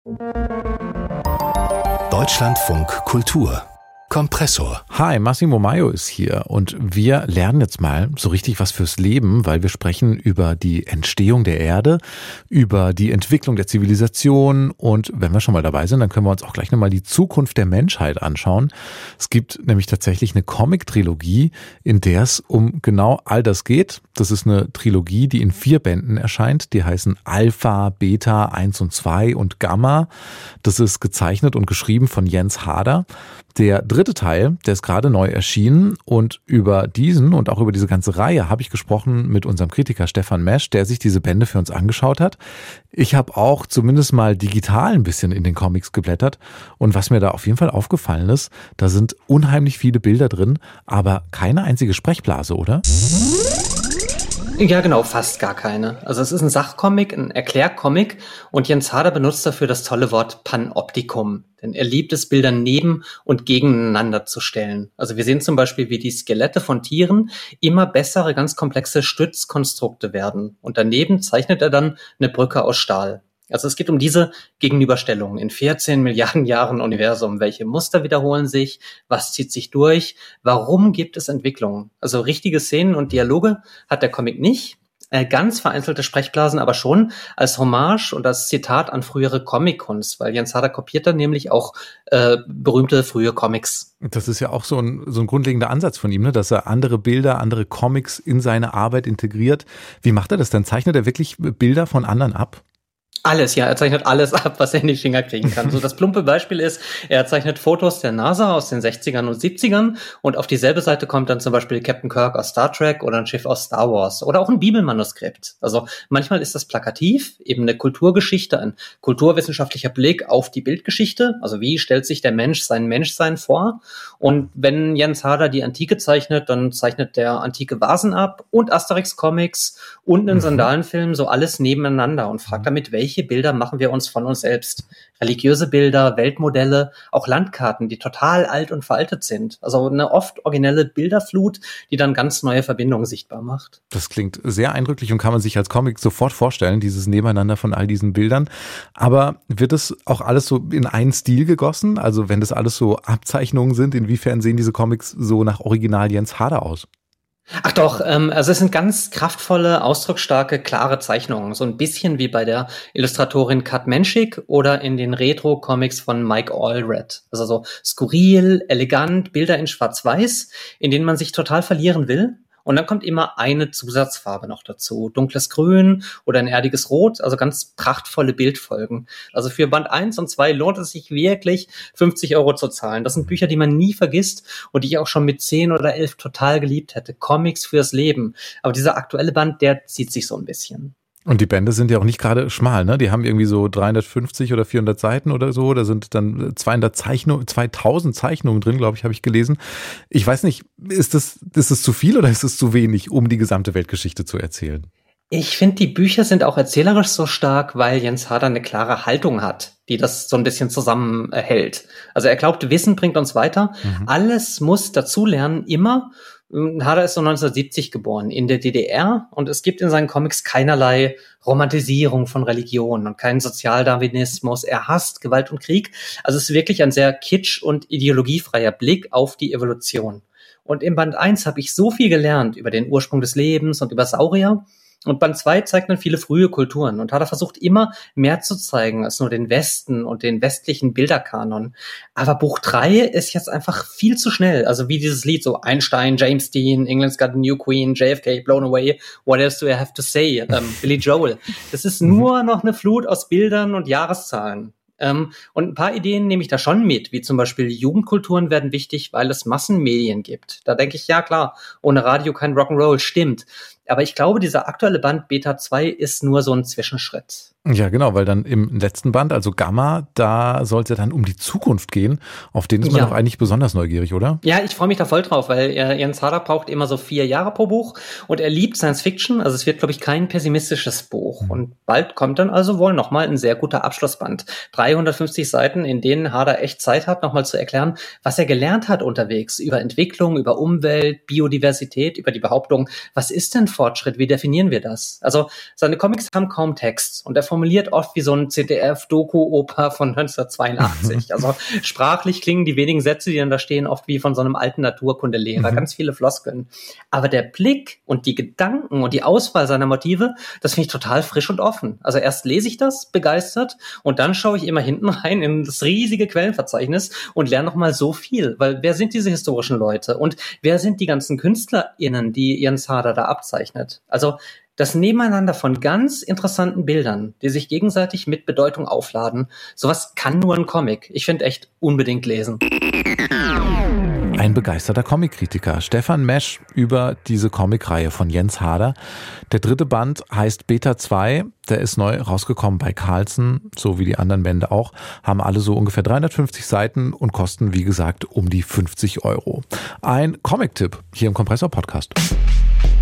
Deutschlandfunk Kultur Kompressor. Hi, Massimo Maio ist hier und wir lernen jetzt mal so richtig was fürs Leben, weil wir sprechen über die Entstehung der Erde, über die Entwicklung der Zivilisation und wenn wir schon mal dabei sind, dann können wir uns auch gleich nochmal die Zukunft der Menschheit anschauen. Es gibt nämlich tatsächlich eine Comic-Trilogie, in der es um genau all das geht. Das ist eine Trilogie, die in 4 Bänden erscheint. Die heißen Alpha, Beta, 1 und 2 und Gamma. Das ist gezeichnet und geschrieben von Jens Harder. Der 3. Teil, der ist gerade neu erschienen und über diesen und auch über diese ganze Reihe habe ich gesprochen mit unserem Kritiker Stefan Mesch, der sich diese Bände für uns angeschaut hat. Ich habe auch zumindest mal digital ein bisschen in den Comics geblättert und was mir da auf jeden Fall aufgefallen ist, da sind unheimlich viele Bilder drin, aber keine einzige Sprechblase, oder? Ja, genau, fast gar keine. Also es ist ein Sachcomic, ein Erklärcomic und Jens Harder benutzt dafür das tolle Wort Panoptikum. Denn er liebt es, Bilder neben und gegeneinander zu stellen. Also wir sehen zum Beispiel, wie die Skelette von Tieren immer bessere, ganz komplexe Stützkonstrukte werden. Und daneben zeichnet er dann eine Brücke aus Stahl. Also es geht um diese Gegenüberstellung in 14 Milliarden Jahren Universum. Welche Muster wiederholen sich? Was zieht sich durch? Warum gibt es Entwicklungen? Also richtige Szenen und Dialoge hat der Comic nicht. Ganz vereinzelte Sprechblasen aber schon als Hommage und als Zitat an frühere Comic-Kunst, weil Jens Harder kopiert dann nämlich auch berühmte frühe Comics. Das ist ja auch so ein grundlegender Ansatz von ihm, ne? Dass er andere Bilder, andere Comics in seine Arbeit integriert. Wie macht er das denn? Zeichnet er wirklich Bilder von anderen ab? Alles, ja, er zeichnet alles ab, was er in die Finger kriegen kann. So das plumpe Beispiel ist, er zeichnet Fotos der NASA aus den 60ern und 70ern und auf dieselbe Seite kommt dann zum Beispiel Captain Kirk aus Star Trek oder ein Schiff aus Star Wars oder auch ein Bibelmanuskript. Also manchmal ist das plakativ, eben eine Kulturgeschichte, ein kulturwissenschaftlicher Blick auf die Bildgeschichte. Also wie stellt sich der Mensch sein Menschsein vor? Und wenn Jens Harder die Antike zeichnet, dann zeichnet der antike Vasen ab und Asterix-Comics und einen Sandalenfilm, so alles nebeneinander und fragt damit, welche Bilder machen wir uns von uns selbst? Religiöse Bilder, Weltmodelle, auch Landkarten, die total alt und veraltet sind. Also eine oft originelle Bilderflut, die dann ganz neue Verbindungen sichtbar macht. Das klingt sehr eindrücklich und kann man sich als Comic sofort vorstellen, dieses Nebeneinander von all diesen Bildern. Aber wird es auch alles so in einen Stil gegossen? Also wenn das alles so Abzeichnungen sind, inwiefern sehen diese Comics so nach Original Jens Harder aus? Ach doch, also es sind ganz kraftvolle, ausdrucksstarke, klare Zeichnungen. So ein bisschen wie bei der Illustratorin Kat Menschik oder in den Retro-Comics von Mike Allred. Also so skurril, elegant, Bilder in Schwarz-Weiß, in denen man sich total verlieren will. Und dann kommt immer eine Zusatzfarbe noch dazu. Dunkles Grün oder ein erdiges Rot, also ganz prachtvolle Bildfolgen. Also für Band 1 und 2 lohnt es sich wirklich, 50 € zu zahlen. Das sind Bücher, die man nie vergisst und die ich auch schon mit 10 oder 11 total geliebt hätte. Comics fürs Leben. Aber dieser aktuelle Band, der zieht sich so ein bisschen. Und die Bände sind ja auch nicht gerade schmal, ne? Die haben irgendwie so 350 oder 400 Seiten oder so. Da sind dann 2000 Zeichnungen drin, glaube ich, habe ich gelesen. Ich weiß nicht, ist es zu viel oder ist es zu wenig, um die gesamte Weltgeschichte zu erzählen? Ich finde, die Bücher sind auch erzählerisch so stark, weil Jens Harder eine klare Haltung hat, die das so ein bisschen zusammenhält. Also er glaubt, Wissen bringt uns weiter. Alles muss dazulernen, immer. Harder ist so 1970 geboren in der DDR und es gibt in seinen Comics keinerlei Romantisierung von Religion und keinen Sozialdarwinismus. Er hasst Gewalt und Krieg. Also es ist wirklich ein sehr kitsch- und ideologiefreier Blick auf die Evolution. Und im Band 1 habe ich so viel gelernt über den Ursprung des Lebens und über Saurier. Und Band 2 zeigt dann viele frühe Kulturen und Harder versucht immer mehr zu zeigen als nur den Westen und den westlichen Bilderkanon. Aber Buch 3 ist jetzt einfach viel zu schnell. Also wie dieses Lied, so Einstein, James Dean, England's Got a New Queen, JFK, Blown Away, What Else Do I Have to Say, Billy Joel. Das ist nur noch eine Flut aus Bildern und Jahreszahlen. Und ein paar Ideen nehme ich da schon mit, wie zum Beispiel Jugendkulturen werden wichtig, weil es Massenmedien gibt. Da denke ich, ja klar, ohne Radio kein Rock'n'Roll, stimmt. Aber ich glaube, dieser aktuelle Band Beta 2 ist nur so ein Zwischenschritt. Ja, genau, weil dann im letzten Band, also Gamma, da soll es ja dann um die Zukunft gehen. Auf den ist man doch eigentlich besonders neugierig, oder? Ja, ich freue mich da voll drauf, weil Jens Harder braucht immer so 4 Jahre pro Buch und er liebt Science Fiction. Also es wird, glaube ich, kein pessimistisches Buch. Und bald kommt dann also wohl nochmal ein sehr guter Abschlussband. 350 Seiten, in denen Harder echt Zeit hat, nochmal zu erklären, was er gelernt hat unterwegs über Entwicklung, über Umwelt, Biodiversität, über die Behauptung, was ist denn Denkfortschritt, wie definieren wir das? Also seine Comics haben kaum Text und er formuliert oft wie so ein ZDF-Doku-Oper von 1982. Also sprachlich klingen die wenigen Sätze, die dann da stehen, oft wie von so einem alten Naturkundelehrer, ganz viele Floskeln. Aber der Blick und die Gedanken und die Auswahl seiner Motive, das finde ich total frisch und offen. Also erst lese ich das begeistert und dann schaue ich immer hinten rein in das riesige Quellenverzeichnis und lerne nochmal so viel. Weil wer sind diese historischen Leute und wer sind die ganzen KünstlerInnen, die Jens Harder da abzeichnet? Also das Nebeneinander von ganz interessanten Bildern, die sich gegenseitig mit Bedeutung aufladen, sowas kann nur ein Comic. Ich finde echt unbedingt lesen. Ein begeisterter Comickritiker, Stefan Mesch, über diese Comicreihe von Jens Harder. Der 3. Band heißt Beta 2, der ist neu rausgekommen bei Carlsen, so wie die anderen Bände auch, haben alle so ungefähr 350 Seiten und kosten, wie gesagt, um die 50 €. Ein Comic-Tipp hier im Kompressor-Podcast.